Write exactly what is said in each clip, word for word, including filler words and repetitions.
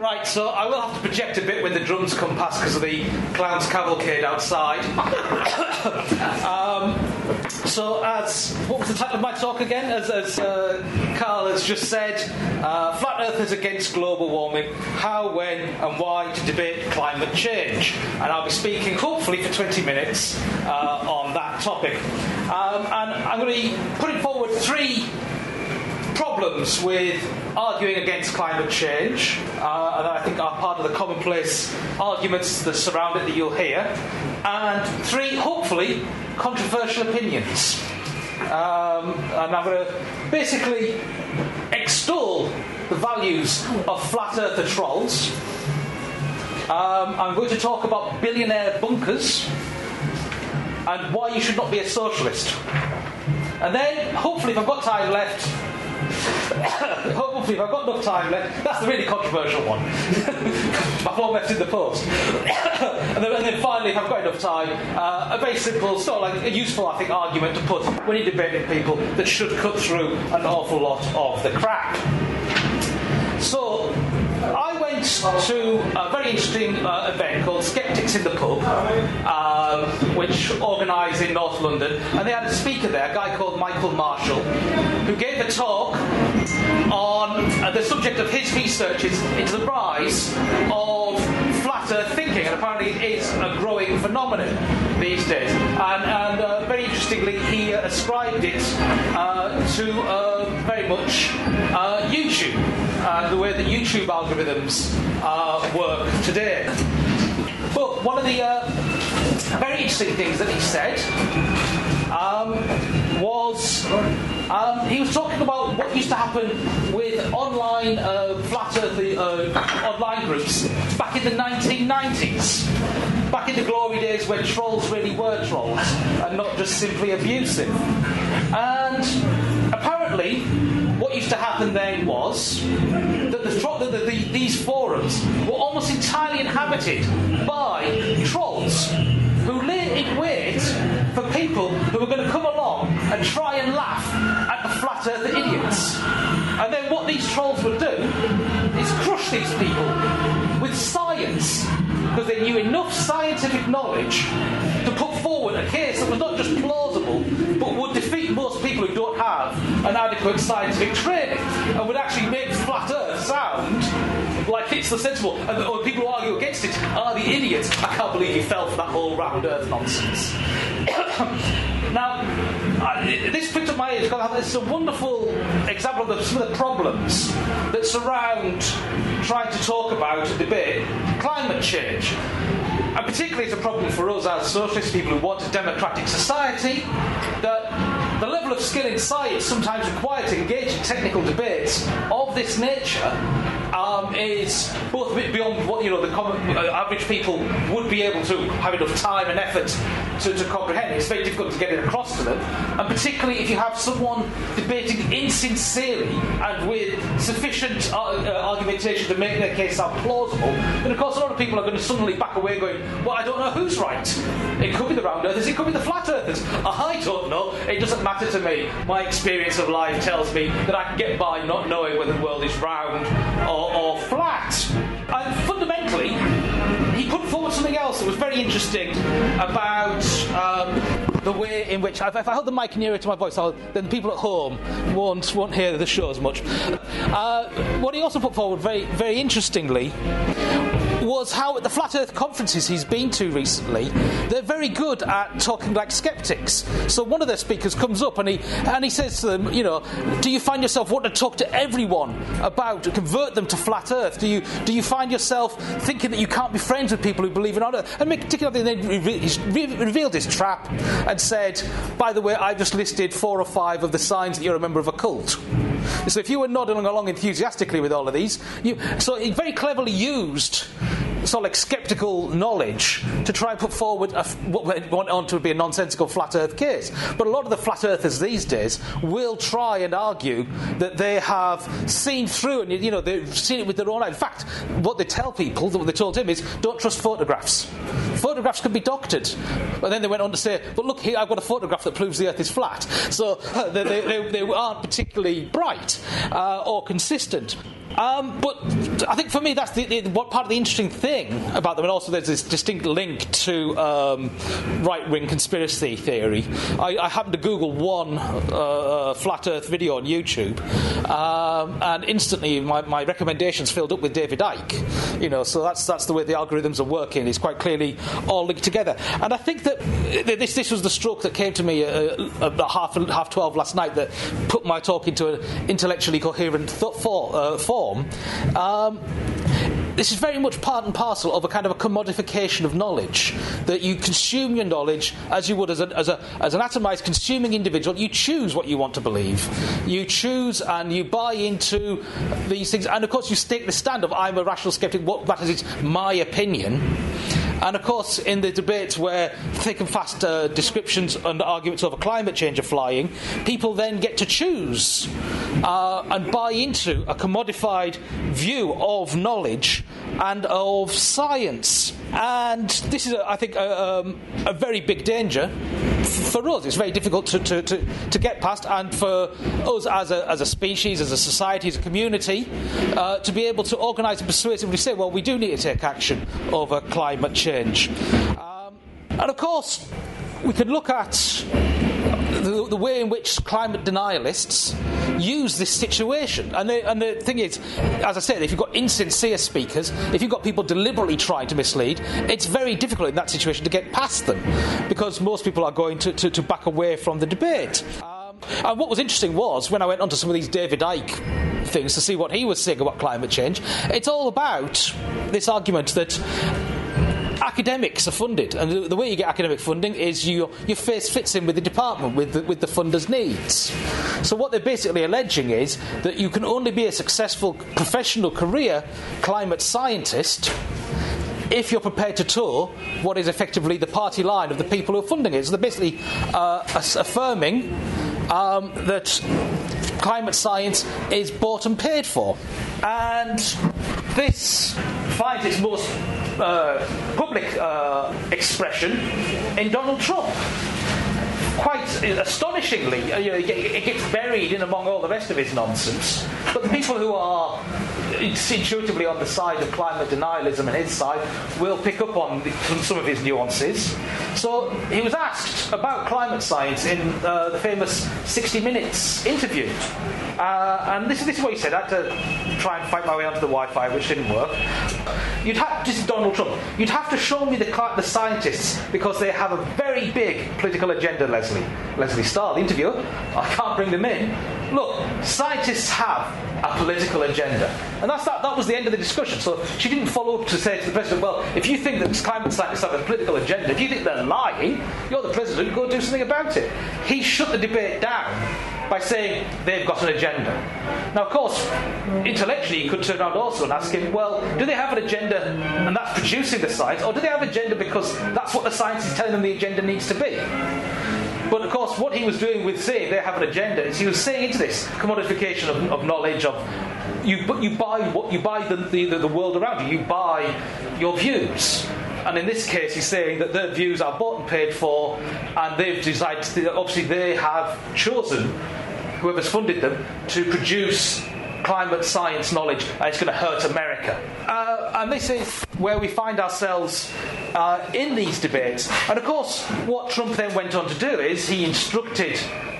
Right, so I will have to project a bit when the drums come past because of the clown's cavalcade outside. um, so, as what was the title of my talk again? As, as uh, Carl has just said, uh, Flat Earthers against global warming: how, when, and why to debate climate change. And I'll be speaking, hopefully, for twenty minutes uh, on that topic. Um, and I'm going to be putting forward three problems with arguing against climate change, uh, and I think are part of the commonplace arguments that surround it that you'll hear, and three, hopefully, controversial opinions. Um, and I'm going to basically extol the values of flat earther trolls. Um, I'm going to talk about billionaire bunkers and why you should not be a socialist. And then, hopefully, if I've got time left, hopefully, if I've got enough time left, that's the really controversial one. My phone left in the post. and, then, and then finally, if I've got enough time, uh, a very simple, sort of like a useful, I think, argument to put when you're debating people that should cut through an awful lot of the crap. So, I went to a very interesting uh, event called Skeptics in the Pub, um, which organised in North London, and they had a speaker there, a guy called Michael Marshall, who gave a talk on uh, the subject of his researches into the rise of flat earth thinking, and apparently it is a growing phenomenon these days. And, and uh, very interestingly, he uh, ascribed it uh, to uh, very much uh, YouTube, and the way that YouTube algorithms uh, work today. But one of the uh, very interesting things that he said um, was um, he was talking about what used to happen with online uh, flat earth uh, online groups back in the nineteen nineties, back in the glory days when trolls really were trolls and not just simply abusive. And apparently, what used to happen then was that the, the, the, the, these forums were almost entirely inhabited by trolls who lay in wait for people who were going to come along and try and laugh at the flat earther idiots. And then what these trolls would do is crush these people with science, because they knew enough scientific knowledge to put forward a case that was not just plausible, but would defeat most people who don't have an adequate scientific training, and would actually make flat earth sound like it's the sensible. And the people who argue against it are the idiots. I can't believe you fell for that whole round earth nonsense. Now, I, this picked up my ears because it's a wonderful example of the, some of the problems that surround trying to talk about and debate climate change. And particularly it's a problem for us as socialist people who want a democratic society, that the level of skill in science sometimes required to engage in technical debates of this nature um, is both a bit beyond what, you know, the common, uh, average people would be able to have enough time and effort to, to comprehend. It's very difficult to get it across to them, and particularly if you have someone debating insincerely and with sufficient uh, uh, argumentation to make their case sound plausible, then of course a lot of people are going to suddenly back away going, well, I don't know who's right. It could be the round earthers, it could be the flat earthers. I don't know. It doesn't matter to me. My experience of life tells me that I can get by not knowing whether the world is round or, or flat. And fundamentally, he put forward something else that was very interesting about um, the way in which, if I hold the mic nearer to my voice, I'll, then people at home won't won't hear the show as much. Uh, what he also put forward very very interestingly was how at the Flat Earth conferences he's been to recently, they're very good at talking like skeptics. So one of their speakers comes up and he and he says to them, you know, do you find yourself wanting to talk to everyone about to convert them to flat Earth? Do you do you find yourself thinking that you can't be friends with people who believe in on Earth? And particularly then he's revealed his trap and said, by the way, I've just listed four or five of the signs that you're a member of a cult. So if you were nodding along enthusiastically with all of these, you, so he very cleverly used sort of like sceptical knowledge to try and put forward a, what went on to be a nonsensical flat earth case. But a lot of the flat earthers these days will try and argue that they have seen through, and you know, they've seen it with their own eyes. In fact, what they tell people, what they told him is, don't trust photographs. Photographs can be doctored. But then they went on to say, but look here, I've got a photograph that proves the earth is flat. So they, they, they, they aren't particularly bright uh, or consistent. Um, but I think for me, that's the, the, what part of the interesting thing about them, and also there's this distinct link to um, right-wing conspiracy theory. I, I happened to Google one uh, flat Earth video on YouTube, um, and instantly my, my recommendations filled up with David Icke. You know, so that's that's the way the algorithms are working. It's quite clearly all linked together. And I think that this this was the stroke that came to me at, at half half twelve last night that put my talk into an intellectually coherent th- for, uh, form. Um, this is very much part and parcel of a kind of a commodification of knowledge, that you consume your knowledge as you would as, a, as, a, as an atomised consuming individual. You choose what you want to believe. You choose and you buy into these things. And, of course, you take the stand of I'm a rational sceptic, what matters is my opinion. And, of course, in the debates where thick and fast uh, descriptions and arguments over climate change are flying, people then get to choose uh, and buy into a commodified view of knowledge and of science. And this is, a, I think, a, um, a very big danger for us. It's very difficult to, to, to, to get past, and for us as a, as a species, as a society, as a community, uh, to be able to organise and persuasively say, well, we do need to take action over climate change. Um, and, of course, we could look at the, the way in which climate denialists use this situation. And the, and the thing is, as I said, if you've got insincere speakers, if you've got people deliberately trying to mislead, it's very difficult in that situation to get past them, because most people are going to, to, to back away from the debate. Um, and what was interesting was, when I went onto some of these David Icke things to see what he was saying about climate change, it's all about this argument that academics are funded, and the, the way you get academic funding is you, your face fits in with the department, with the, with the funder's needs. So what they're basically alleging is that you can only be a successful professional career climate scientist if you're prepared to toe what is effectively the party line of the people who are funding it. So they're basically uh, affirming um, that climate science is bought and paid for. And this finds its most uh, public uh, expression in Donald Trump. Quite astonishingly, you know, it gets buried in among all the rest of his nonsense. But the people who are intuitively on the side of climate denialism and his side will pick up on the, some of his nuances. So he was asked about climate science in uh, the famous sixty minutes interview. Uh, and this is, this is what he said. I had to try and fight my way onto the Wi-Fi, which didn't work. You'd have, this is Donald Trump, you'd have to show me the, the scientists because they have a very big political agenda, Leslie. Leslie Starr, the interviewer. I can't bring them in. Look, scientists have a political agenda. And that's that, that was the end of the discussion. So she didn't follow up to say to the president, well, if you think that climate scientists have a political agenda, if you think they're lying, you're the president, go do something about it. He shut the debate down by saying they've got an agenda. Now, of course, intellectually you could turn around also and ask him, well, do they have an agenda and that's producing the science, or do they have an agenda because that's what the science is telling them the agenda needs to be? But, of course, what he was doing with saying they have an agenda is he was saying into this commodification of, of knowledge, of you, you buy what you buy the, the, the world around you, you buy your views. And in this case, he's saying that their views are bought and paid for, and they've decided, to, obviously they have chosen, whoever's funded them, to produce climate science knowledge, and it's going to hurt America. Uh, and this is where we find ourselves uh, in these debates. And of course, what Trump then went on to do is he instructed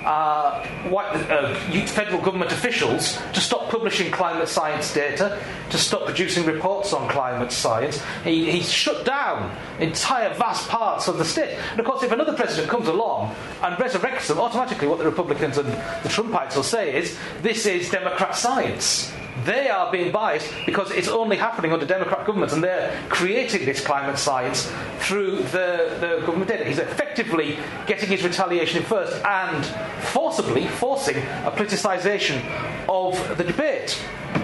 uh, white, uh, federal government officials to stop publishing climate science data, to stop producing reports on climate science. He, he shut down entire vast parts of the state. And of course, if another president comes along and resurrects them, automatically what the Republicans and the Trumpites will say is, this is Democrat science. They are being biased because it's only happening under Democrat governments, and they're creating this climate science through the, the government data. He's effectively getting his retaliation in first and forcibly forcing a politicisation of the debate.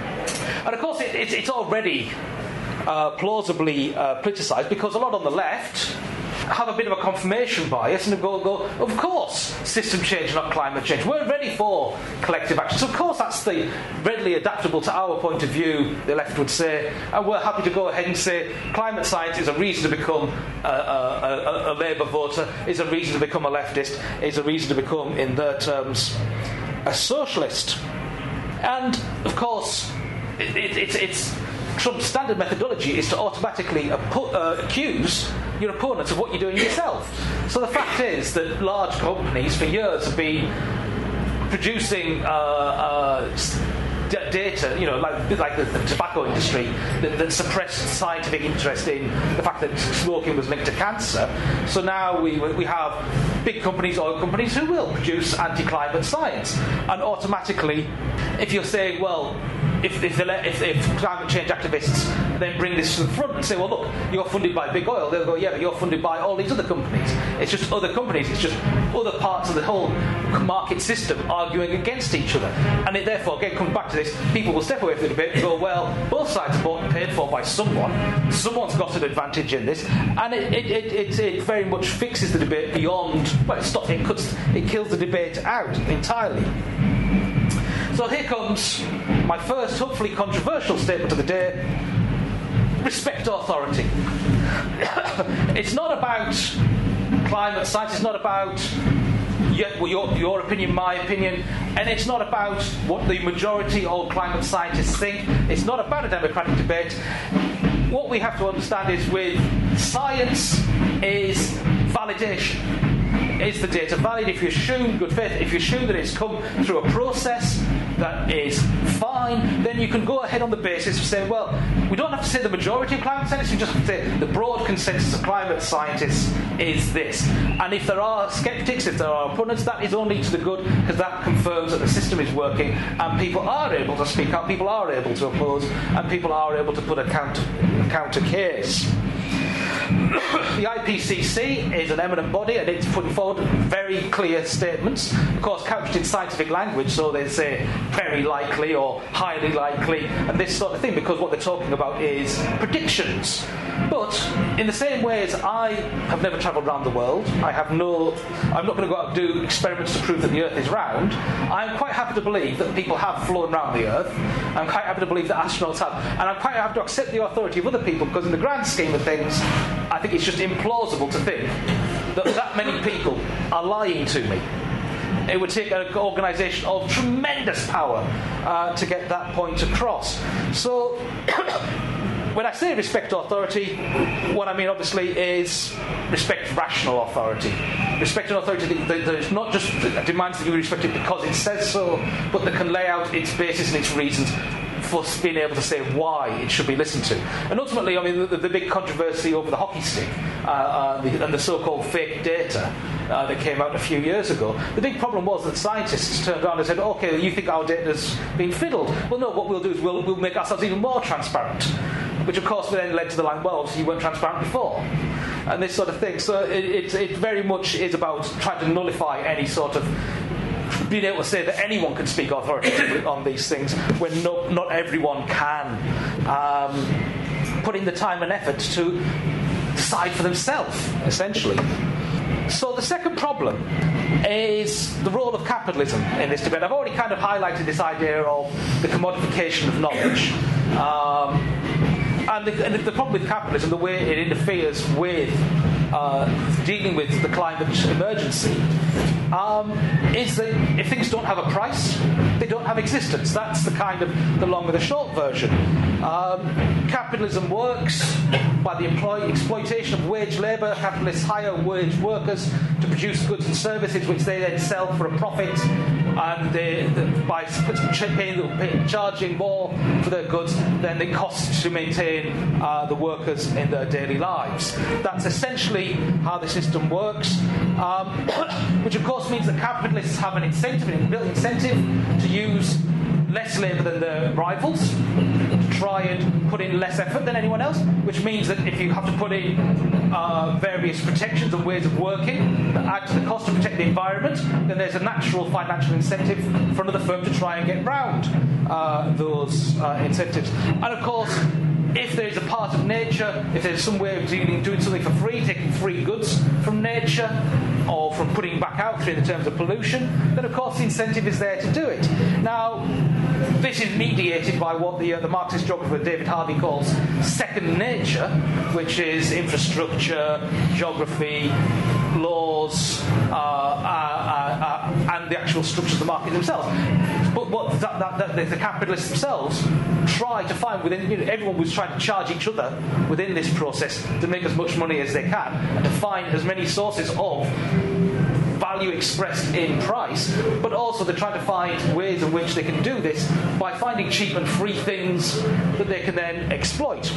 And of course, it, it, it's already uh, plausibly uh, politicised because a lot on the left have a bit of a confirmation bias and go, go, of course, system change, not climate change. We're ready for collective action. So, of course, that's the readily adaptable to our point of view, the left would say, and we're happy to go ahead and say climate science is a reason to become a, a, a, a Labour voter, is a reason to become a leftist, is a reason to become, in their terms, a socialist. And, of course, it, it, it's, it's Trump's standard methodology is to automatically appo- uh, accuse your opponents of what you're doing yourself. So the fact is that large companies for years have been producing uh, uh, d- data, you know, like, like the, the tobacco industry, that, that suppressed scientific interest in the fact that smoking was linked to cancer. So now we we have big companies, oil companies, who will produce anti-climate science. And automatically, if you're saying, well, If if, the, if if climate change activists then bring this to the front and say, well, look, you're funded by big oil, they'll go, yeah, but you're funded by all these other companies. It's just other companies, it's just other parts of the whole market system arguing against each other. And it therefore, again, comes back to this, people will step away from the debate and go, well, both sides are bought and paid for by someone, someone's got an advantage in this, and it it, it, it, it very much fixes the debate beyond, well, it, stops, it, cuts, it kills the debate out entirely. So here comes my first, hopefully controversial statement of the day. Respect authority. It's not about climate science, it's not about your, your, your opinion, my opinion, and it's not about what the majority of climate scientists think. It's not about a democratic debate. What we have to understand is with science is validation. Is the data valid? If you assume good faith, if you assume that it's come through a process that is fine, then you can go ahead on the basis of saying, well, we don't have to say the majority of climate scientists, we just have to say the broad consensus of climate scientists is this. And if there are sceptics, if there are opponents, that is only to the good, because that confirms that the system is working and people are able to speak out, people are able to oppose, and people are able to put a counter, a counter case. The I P C C is an eminent body and it's putting forward very clear statements, of course couched in scientific language, so they say very likely or highly likely and this sort of thing, because what they're talking about is predictions. But in the same way as I have never travelled around the world, I have no, I'm not going to go out and do experiments to prove that the Earth is round. I'm quite happy to believe that people have flown around the Earth. I'm quite happy to believe that astronauts have, and I'm quite happy to accept the authority of other people, because in the grand scheme of things, I think it's just implausible to think that that many people are lying to me. It would take an organisation of tremendous power uh, to get that point across. So, when I say respect authority, what I mean obviously is respect rational authority. Respect an authority that, that is not just demands that you respect it because it says so, but that can lay out its basis and its reasons for being able to say why it should be listened to. And ultimately, I mean, the, the big controversy over the hockey stick uh, uh, the, and the so-called fake data uh, that came out a few years ago, the big problem was that scientists turned around and said, OK, you think our data's been fiddled? Well, no, what we'll do is we'll, we'll make ourselves even more transparent, which of course then led to the line, well, obviously you weren't transparent before, and this sort of thing. So it, it, it very much is about trying to nullify any sort of being able to say that anyone can speak authoritatively on these things when no, not everyone can um, put in the time and effort to decide for themselves, essentially. So the second problem is the role of capitalism in this debate. I've already kind of highlighted this idea of the commodification of knowledge. Um, and, the, and the problem with capitalism, the way it interferes with uh, dealing with the climate emergency, um, is that if things don't have a price, they don't have existence. That's the kind of the long and the short version. Um, capitalism works by the employ- exploitation of wage labour. Capitalists hire wage workers to produce goods and services which they then sell for a profit, and they, the, by paying, pay, charging more for their goods than it costs to maintain uh, the workers in their daily lives. That's essentially how the system works, um, which of course means that capitalists have an incentive, an inbuilt incentive, to use less labour than their rivals, to try and put in less effort than anyone else, which means that if you have to put in uh, various protections and ways of working that add to the cost to protect the environment, then there's a natural financial incentive for another firm to try and get round uh, those uh, incentives. And of course, if there is a part of nature, if there's some way of doing, doing something for free, taking free goods from nature, or from putting back out through the terms of pollution, then of course the incentive is there to do it. Now, this is mediated by what the, uh, the Marxist geographer David Harvey calls second nature, which is infrastructure, geography, laws, uh, uh, uh, uh, and the actual structures of the market themselves. but what that, that, that, the capitalists themselves try to find within, you know, everyone was trying to charge each other within this process to make as much money as they can and to find as many sources of value expressed in price, but also they're trying to find ways in which they can do this by finding cheap and free things that they can then exploit.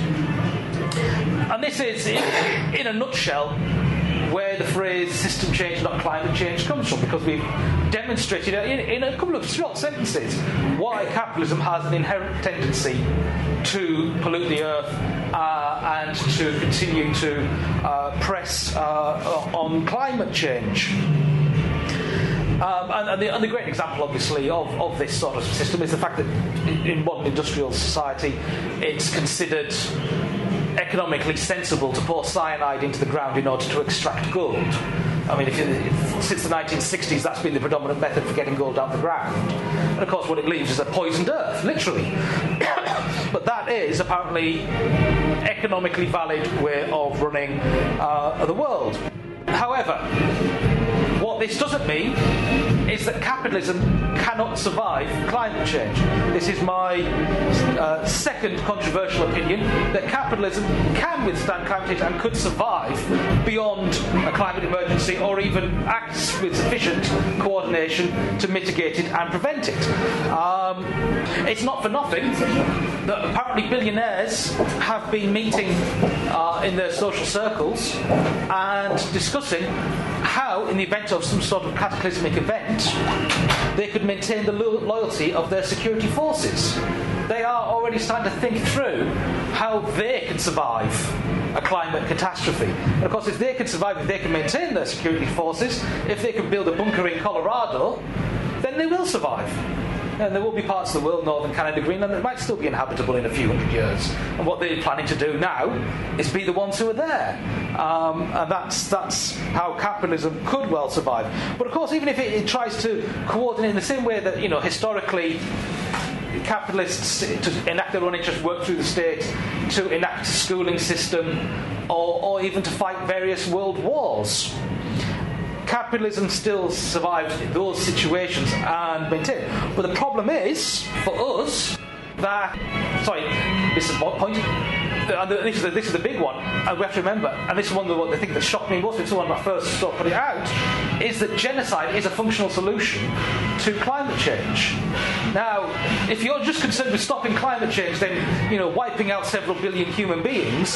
And this is, in, in a nutshell, where the phrase system change, not climate change, comes from, because we've demonstrated in, in a couple of short sentences why capitalism has an inherent tendency to pollute the earth uh, and to continue to uh, press uh, on climate change. Um, and, and, the, and the great example, obviously, of, of this sort of system is the fact that in, in modern industrial society it's considered economically sensible to pour cyanide into the ground in order to extract gold. I mean, if you, if, since the nineteen sixties, that's been the predominant method for getting gold out of the ground. And of course, what it leaves is a poisoned earth, literally. But that is apparently economically valid way of running uh, the world. However, what this doesn't mean is that capitalism cannot survive climate change. This is my uh, second controversial opinion, that capitalism can withstand climate change and could survive beyond a climate emergency, or even acts with sufficient coordination to mitigate it and prevent it. Um, it's not for nothing that apparently billionaires have been meeting uh, in their social circles and discussing how, in the event of some sort of cataclysmic event, they could maintain the lo- loyalty of their security forces. They are already starting to think through how they can survive a climate catastrophe. And of course, if they can survive, if they can maintain their security forces, if they can build a bunker in Colorado, then they will survive. And there will be parts of the world, northern Canada, Greenland, that might still be inhabitable in a few hundred years. And what they're planning to do now is be the ones who are there. Um, and that's that's how capitalism could well survive. But of course, even if it, it tries to coordinate in the same way that, you know, historically capitalists to enact their own interest work through the state to enact a schooling system, or, or even to fight various world wars, capitalism still survives those situations and maintains. But the problem is, for us, that... Sorry, this is what point? And this is, the, this is the big one, and we have to remember, and this is one of the, the things that shocked me most, it's the one when I first started putting it out, is that genocide is a functional solution to climate change. Now, if you're just concerned with stopping climate change, then, you know, wiping out several billion human beings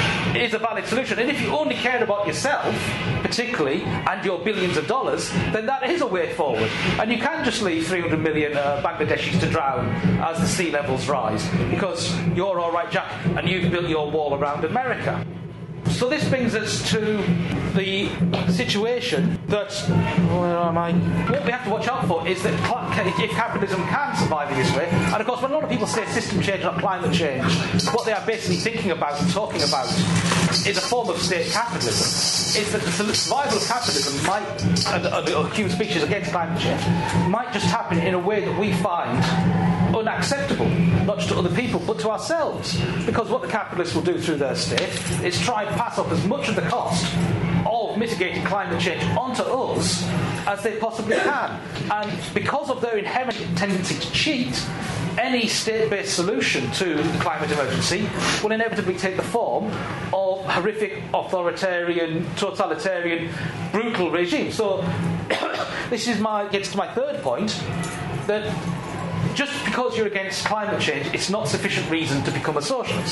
is a valid solution. And if you only care about yourself, particularly, and your billions of dollars, then that is a way forward. And you can just leave three hundred million uh, Bangladeshis to drown as the sea levels rise, because you're all right, Jack, and you've built your wall around America. So this brings us to the situation that, where am I? What we have to watch out for is that if capitalism can survive in this way, and of course when a lot of people say system change, not climate change, what they are basically thinking about and talking about is a form of state capitalism. Is that the survival of capitalism might, and the human species against climate change, might just happen in a way that we find unacceptable, not just to other people, but to ourselves. Because what the capitalists will do through their state is try and pass up as much of the cost of mitigating climate change onto us as they possibly can. And because of their inherent tendency to cheat, any state-based solution to the climate emergency will inevitably take the form of horrific, authoritarian, totalitarian, brutal regimes. So this is my gets to my third point, that just because you're against climate change, it's not sufficient reason to become a socialist.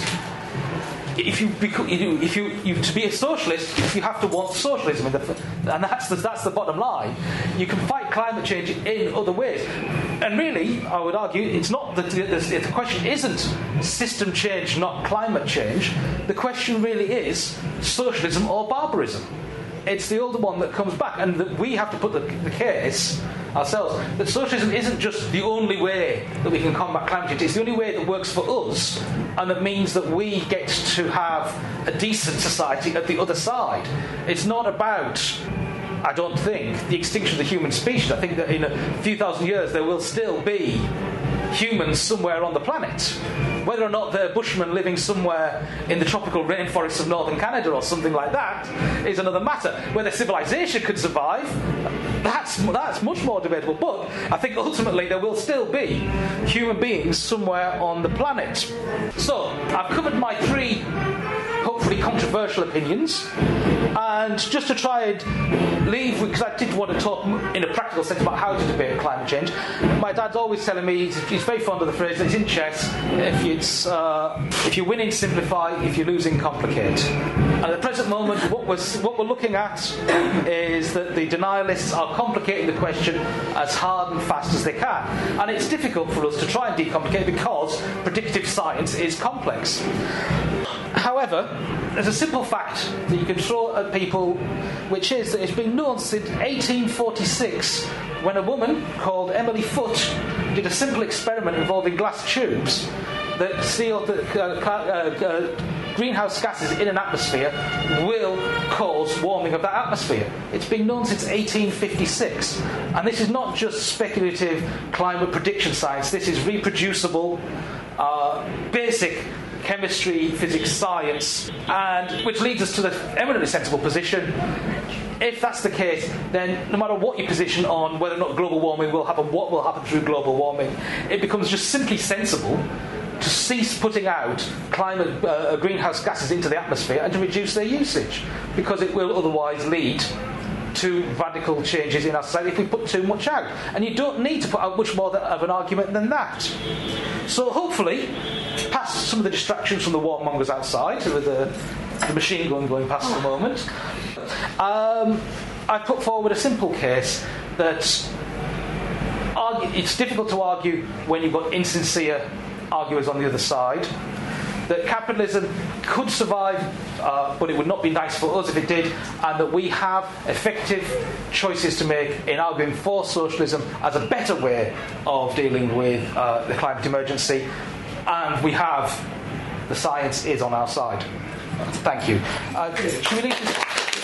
If you, if you, you to be a socialist, you have to want socialism, in the, and that's the, that's the bottom line. You can fight climate change in other ways, and really, I would argue, it's not the, the, the question isn't system change, not climate change. The question really is socialism or barbarism. It's the older one that comes back, and that we have to put the, the case ourselves that socialism isn't just the only way that we can combat climate change. It's the only way that works for us, and that means that we get to have a decent society at the other side. It's not about, I don't think, the extinction of the human species. I think that in a few thousand years there will still be humans somewhere on the planet. Whether or not they're bushmen living somewhere in the tropical rainforests of northern Canada or something like that is another matter. Whether civilization could survive, that's that's much more debatable. But I think ultimately there will still be human beings somewhere on the planet. So I've covered my three hopefully controversial opinions, and just to try and leave, because I did want to talk in a practical sense about how to debate climate change. My dad's always telling me, he's, he's very fond of the phrase that it's in chess, if, it's, uh, if you win in simplify, if you lose in complicate. And at the present moment, what we're, what we're looking at is that the denialists are complicating the question as hard and fast as they can. And it's difficult for us to try and decomplicate because predictive science is complex. However, there's a simple fact that you can throw at people, which is that it's been known since eighteen forty-six, when a woman called Emily Foote did a simple experiment involving glass tubes that sealed that uh, uh, uh, greenhouse gases in an atmosphere will cause warming of that atmosphere. It's been known since eighteen fifty-six. And this is not just speculative climate prediction science, this is reproducible, uh, basic chemistry, physics, science, and which leads us to the eminently sensible position. If that's the case, then no matter what your position on whether or not global warming will happen, what will happen through global warming, it becomes just simply sensible to cease putting out climate uh, greenhouse gases into the atmosphere and to reduce their usage, because it will otherwise lead to radical changes in our society if we put too much out. And you don't need to put out much more of an argument than that. So hopefully, past some of the distractions from the warmongers outside, with the, the machine gun going past at the moment, um, I put forward a simple case that argue, it's difficult to argue when you've got insincere arguers on the other side, that capitalism could survive, uh, but it would not be nice for us if it did, and that we have effective choices to make in arguing for socialism as a better way of dealing with uh, the climate emergency, and we have, the science is on our side. Thank you. Uh, should we leave this?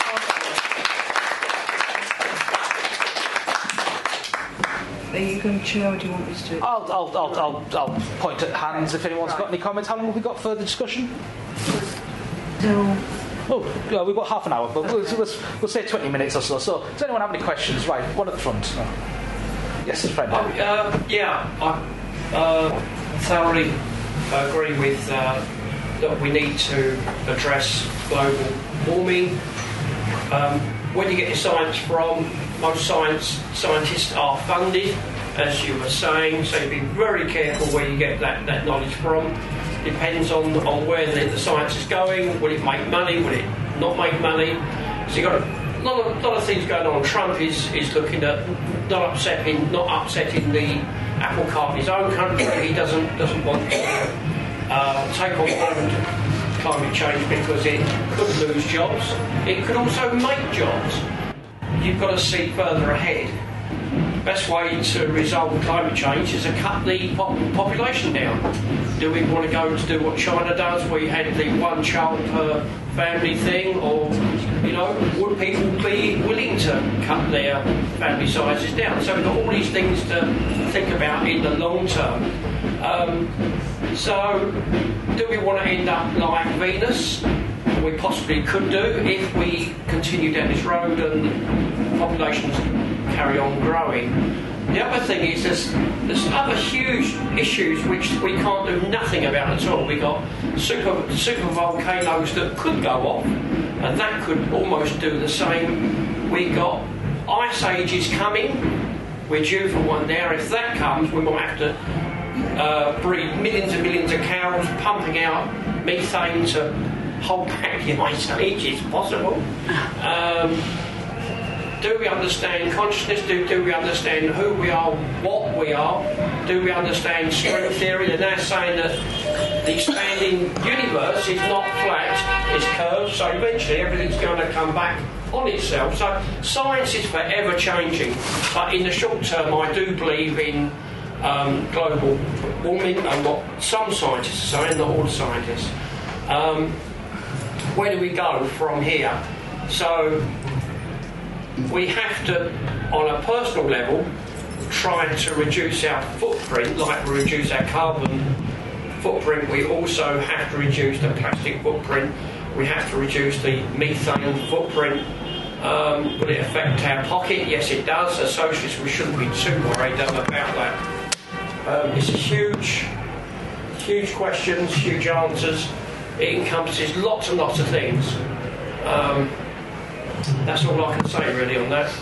Are you going to chair or do you want me to do it? I'll, I'll, I'll, I'll, I'll point at hands if anyone's got any comments. How long have we got for the discussion? Till... Oh, yeah, we've got half an hour, but we'll, we'll, we'll say twenty minutes or so. So, does anyone have any questions? Right, one at the front. Oh. Yes, it's Fred. Oh, uh, yeah, I uh, thoroughly agree with uh, that we need to address global warming. Um, where do you get your science from? Most science scientists are funded, as you were saying, so be very careful where you get that, that knowledge from. Depends on, on where the, the science is going. Will it make money? Will it not make money? So you've got a lot of, lot of things going on. Trump is, is looking at not upsetting not upsetting the apple cart in his own country. He doesn't doesn't want to uh, take on board climate change because it could lose jobs. It could also make jobs. You've got to see further ahead. Best way to resolve climate change is to cut the pop- population down. Do we want to go to do what China does, where you had the one child per family thing, or, you know, would people be willing to cut their family sizes down? So we've got all these things to think about in the long term. Um, so, do we want to end up like Venus? We possibly could do if we continue down this road and populations carry on growing. The other thing is there's, there's other huge issues which we can't do nothing about at all. We've got super, super volcanoes that could go off, and that could almost do the same. We've got ice ages coming. We're due for one now. If that comes, we might have to uh, breed millions and millions of cows, pumping out methane to hold back the ice age. It's possible. Um, do we understand consciousness? Do, do we understand who we are, what we are? Do we understand string theory? They're now saying that the expanding universe is not flat, it's curved, so eventually everything's going to come back on itself. So science is forever changing, but in the short term I do believe in um, global warming and what some scientists are saying, not all scientists. Um, where do we go from here? So we have to, on a personal level, try to reduce our footprint, like we reduce our carbon footprint, we also have to reduce the plastic footprint. We have to reduce the methane footprint. Um, will it affect our pocket? Yes, it does. As socialists, we shouldn't be too worried about that. Um, it's a huge, huge questions, huge answers. It encompasses lots and lots of things. Um, that's all I can say really on that.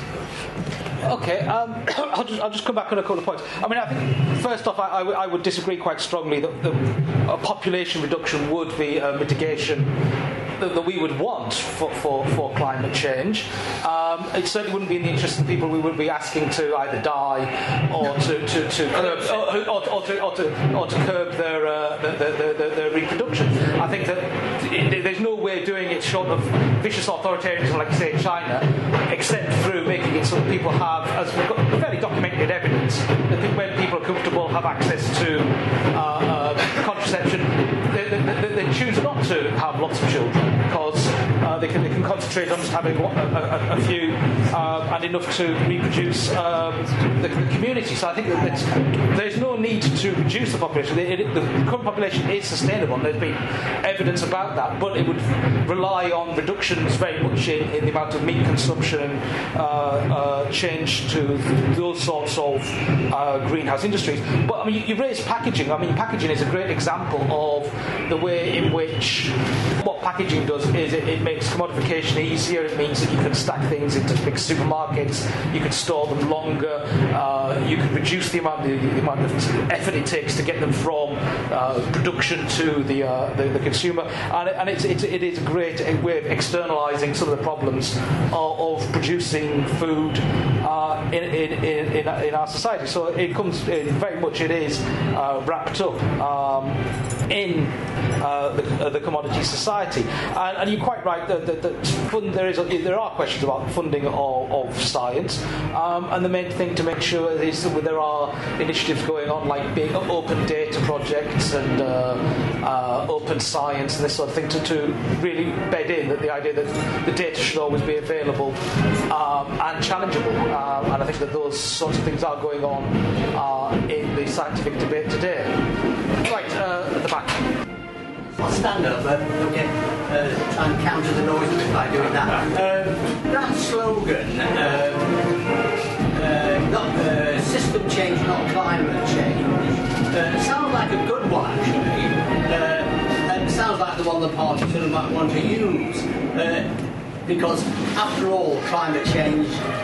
Okay, um, I'll, just, I'll just come back on a couple of points. I mean, I think, first off, I, I, w- I would disagree quite strongly that the, a population reduction would be a mitigation that, that we would want for, for, for climate change. Um, it certainly wouldn't be in the interest of the people we would be asking to either die or to, to, to, curb, or, or, or, to, or, to, or to curb their, uh, their, their, their, their reproduction. I think that it, there's no way of doing it short of vicious authoritarianism, like, say, China, except through making it so that people have, as we've got very documented evidence, that when people are comfortable, have access to uh, uh, contraception, they, they, they choose not to have lots of children because uh, they can they can concentrate on just having a, a, a few uh, and enough to reproduce um, the, the community. So I think that it's, there's no need to reduce the population. It, it, the current population is sustainable, and there's been evidence about that, but it would rely on reductions very much in, in the amount of meat consumption, uh, uh, change to those sorts of uh, greenhouse industries. But I mean, you, you raised packaging. I mean, packaging is a great example of the way in which what packaging does is it, it makes commodification easier. It means that you can stack things into big supermarkets, you can store them longer, uh, you can reduce the amount, the, the amount of effort it takes to get them from uh, production to the, uh, the the consumer, and, it, and it's, it's, it is a great way of externalising some of the problems of, of producing food uh, in, in, in, in our society. So it comes it, very much it is uh, wrapped up um, in uh, the, uh, the commodity society, and, and you're quite right that, that, that fund, there is a, there are questions about funding of, of science, um, and the main thing to make sure is that there are initiatives going on like big open data projects and uh, uh, open science and this sort of thing to, to really bed in that the idea that the data should always be available um, and challengeable, um, and I think that those sorts of things are going on uh, in the scientific debate today. Right, uh, at the back. I'll stand up, but okay, uh, try and counter the noise a bit by doing that. Um, that slogan, uh, uh, not uh, system change, not climate change, uh, sounds like a good one actually, uh, and sounds like the one the party sort of might want to use, uh, because after all, climate change,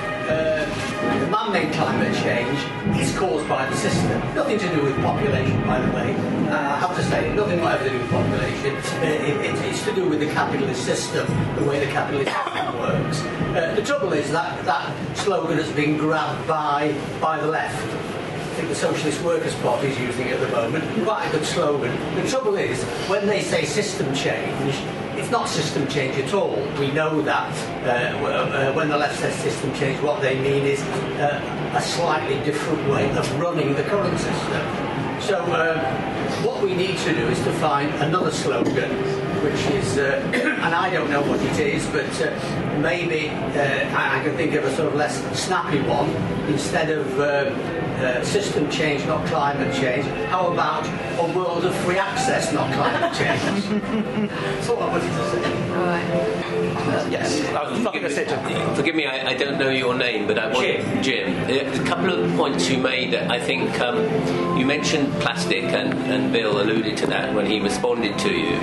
uh, man-made climate change is caused by the system. Nothing to do with population, by the way. Uh, I have to say, nothing whatever to do with population. Uh, it, it, it's to do with the capitalist system, the way the capitalist system works. Uh, the trouble is that that slogan has been grabbed by by the left. I think the Socialist Workers' Party is using it at the moment. Quite a good slogan. The trouble is, when they say system change, it's not system change at all. We know that. Uh, uh, when the left says system change, what they mean is uh, a slightly different way of running the current system. So uh, what we need to do is to find another slogan, which is, uh, and I don't know what it is, but uh, maybe uh, I, I can think of a sort of less snappy one. Instead of uh, uh, system change, not climate change, how about a world of free access, not climate change? So what was it to say? Right. Uh, yes, I was not going to say to Forgive me, I, I don't know your name, but I want Jim. Jim. A couple of points you made. I think um, you mentioned plastic, and, and Bill alluded to that when he responded to you.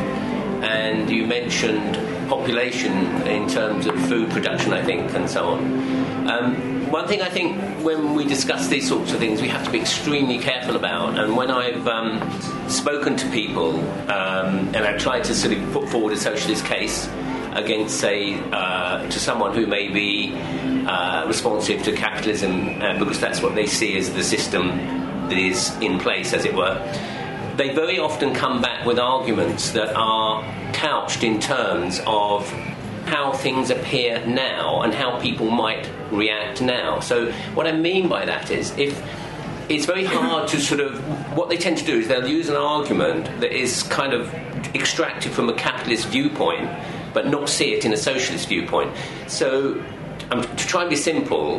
And you mentioned population in terms of food production, I think, and so on. Um, one thing I think when we discuss these sorts of things, we have to be extremely careful about. And when I've um, spoken to people, um, and I've tried to sort of put forward a socialist case against, say, uh, to someone who may be uh, responsive to capitalism, uh, because that's what they see as the system that is in place, as it were, they very often come back with arguments that are couched in terms of how things appear now and how people might react now. So what I mean by that is, if it's very hard to sort of, what they tend to do is they'll use an argument that is kind of extracted from a capitalist viewpoint but not see it in a socialist viewpoint. So um, to try and be simple,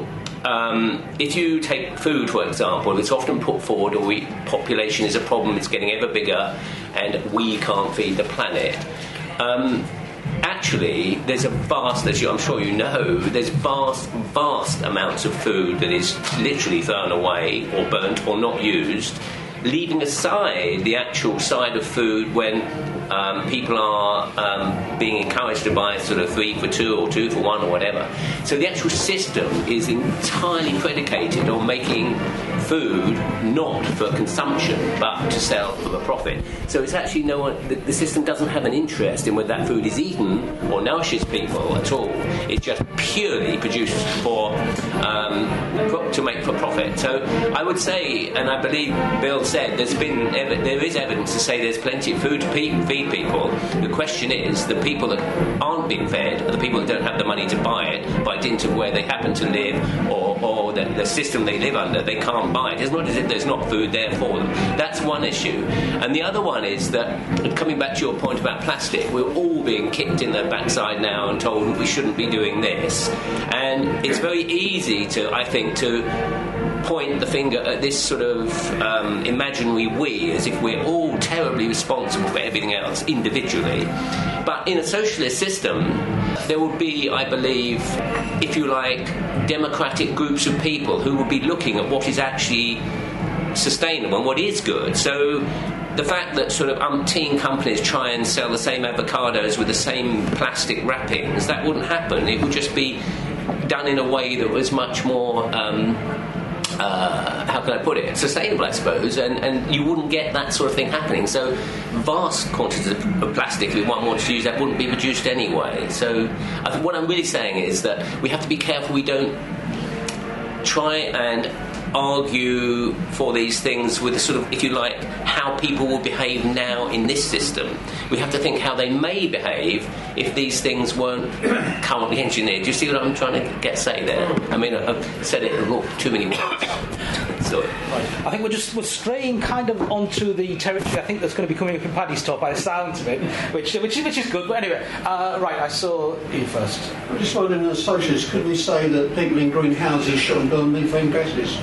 um, if you take food, for example, it's often put forward, or we, population is a problem, it's getting ever bigger, and we can't feed the planet. Um, Actually, there's a vast, as you, I'm sure you know, there's vast, vast amounts of food that is literally thrown away or burnt or not used, leaving aside the actual side of food when um, people are um, being encouraged to buy sort of three for two or two for one or whatever. So the actual system is entirely predicated on making food not for consumption but to sell for a profit. So it's actually no one, the, the system doesn't have an interest in whether that food is eaten or nourishes people at all. It's just purely produced for um, pro- to make for profit. So I would say, and I believe Bill said, there's been ev- there is evidence to say there's plenty of food to pe- feed people. The question is, the people that aren't being fed are the people that don't have the money to buy it by dint of where they happen to live or, or the, the system they live under. They can't buy it. It's not as if there's not food there for them. That's one issue. And the other one is that, coming back to your point about plastic, we're all being kicked in the backside now and told we shouldn't be doing this. And it's very easy to, I think, to point the finger at this sort of um, imaginary we, as if we're all terribly responsible for everything else individually. But in a socialist system, there would be, I believe, if you like, democratic groups of people who would be looking at what is actually sustainable and what is good. So the fact that sort of umpteen companies try and sell the same avocados with the same plastic wrappings, that wouldn't happen. It would just be done in a way that was much more um, Uh, how can I put it, sustainable, I suppose, and, and you wouldn't get that sort of thing happening. So vast quantities of, of plastic, if one wanted to use that, wouldn't be produced anyway. So I think what I'm really saying is that we have to be careful we don't try and argue for these things with sort of, if you like, how people will behave now in this system. We have to think how they may behave if these things weren't currently engineered. Do you see what I'm trying to get say there? I mean, I've said it oh, too many words. Sorry. I think we're just we're straying kind of onto the territory. I think that's going to be coming up in Paddy's talk by the sounds of it, which which is which is good. But anyway, uh, right, I saw you first. I'm just wondering, as socialists, could we say that people in greenhouses shouldn't burn methane gases?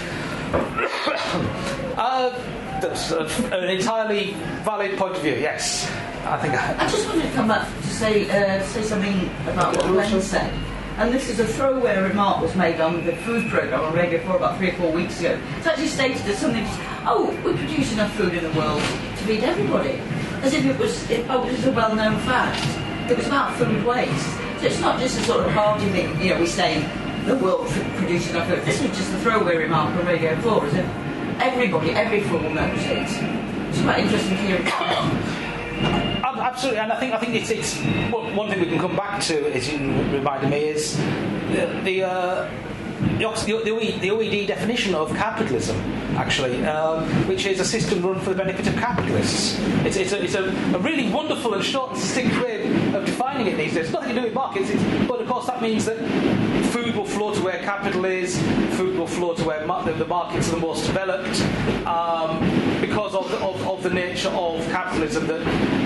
uh, that's uh, an entirely valid point of view. Yes, I think. I, I just wanted to come back to say uh, say something about what Glenn said. And this is a throwaway remark was made on the food programme on Radio four about three or four weeks ago. It's actually stated as something, oh, we produce enough food in the world to feed everybody. As if it was, it, oh, it was a well-known fact. It was about food waste. So it's not just a sort of argument, you know, we say the world produces enough food. This was just a throwaway remark on Radio four, as if everybody, every fool knows it. It's quite interesting to hear it. Absolutely, and I think I think it's it's one thing we can come back to, as you reminded me, is the the, uh, the, the, the O E D definition of capitalism, actually, um, which is a system run for the benefit of capitalists. It's it's a, it's a, a really wonderful and short and succinct way of defining it these days. It's nothing to do with markets, it's, but of course that means that food will flow to where capital is, food will flow to where ma- the, the markets are the most developed, um, because of the, of, of the nature of capitalism, that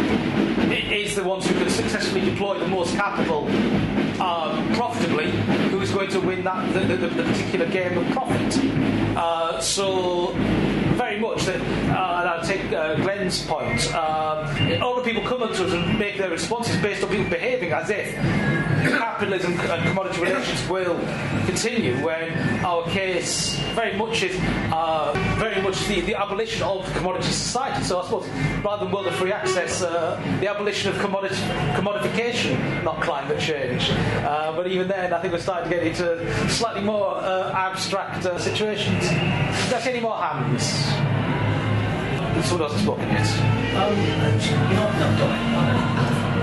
it is the ones who can successfully deploy the most capital um, profitably who is going to win that the, the, the particular game of profit. Uh, so very much that, uh, and I'll take uh, Glenn's point, uh, all the people come up to us and make their responses based on people behaving as if capitalism and commodity relations will continue, when our case very much is uh, very much the, the abolition of commodity society. So I suppose rather than world of free access, uh, the abolition of commodity commodification, not climate change. Uh, but even then, I think we're starting to get into slightly more uh, abstract uh, situations. Is there any more hands? Someone hasn't spoken yet. Um, you know,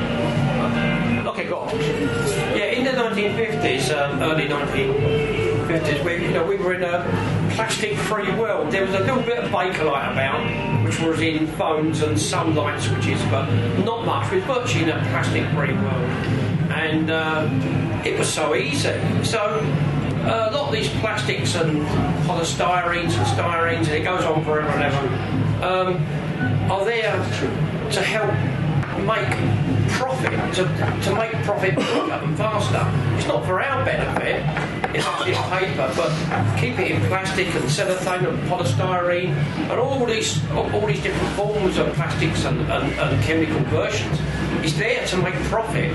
Okay, go on. Yeah, in the nineteen fifties, um, early nineteen fifties, we, you know, we were in a plastic-free world. There was a little bit of Bakelite about, which was in phones and some light switches, but not much. We were virtually in a plastic-free world, and uh, it was so easy. So uh, a lot of these plastics and polystyrenes and styrenes, and it goes on forever and ever, um, are there to help make profit, to, to make profit quicker and faster. It's not for our benefit. in, in paper, but keep it in plastic and cellophane and polystyrene and all these all these different forms of plastics and, and, and chemical versions. It's there to make profit.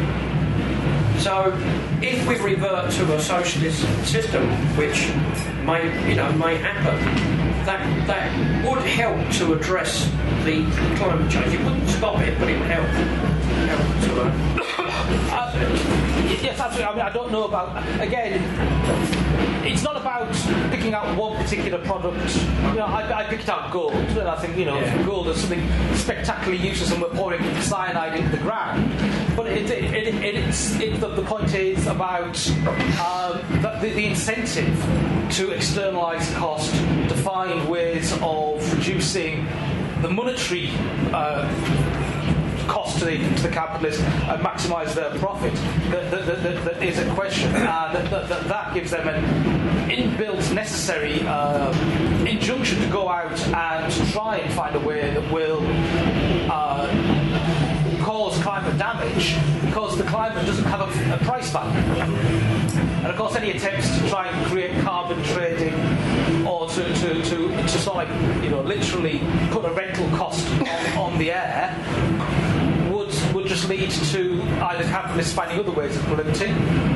So if we revert to a socialist system, which may you know may happen, that that would help to address the climate change. It wouldn't stop it, but it would help help to. Uh, uh, yes, absolutely. I mean, I don't know about again. It's not about picking out one particular product. You know, I, I picked out gold, and I think you know yeah. gold is something spectacularly useless, and we're pouring cyanide into the ground. But it, it, it, it, it's it, the, the point is about um, the, the incentive to externalise cost, to find ways of reducing the monetary uh, cost to the, to the capitalist and maximise their profit. That, that, that, that, that is a question, and that, that, that, that gives them an inbuilt necessary uh, injunction to go out and try and find a way that will uh, cause climate damage, because the climate doesn't have a, a price value. And of course any attempts to try and create carbon trading or to, to, to, to sort of, you know, literally put a rental cost on, on the air would would just lead to either capitalists finding other ways of polluting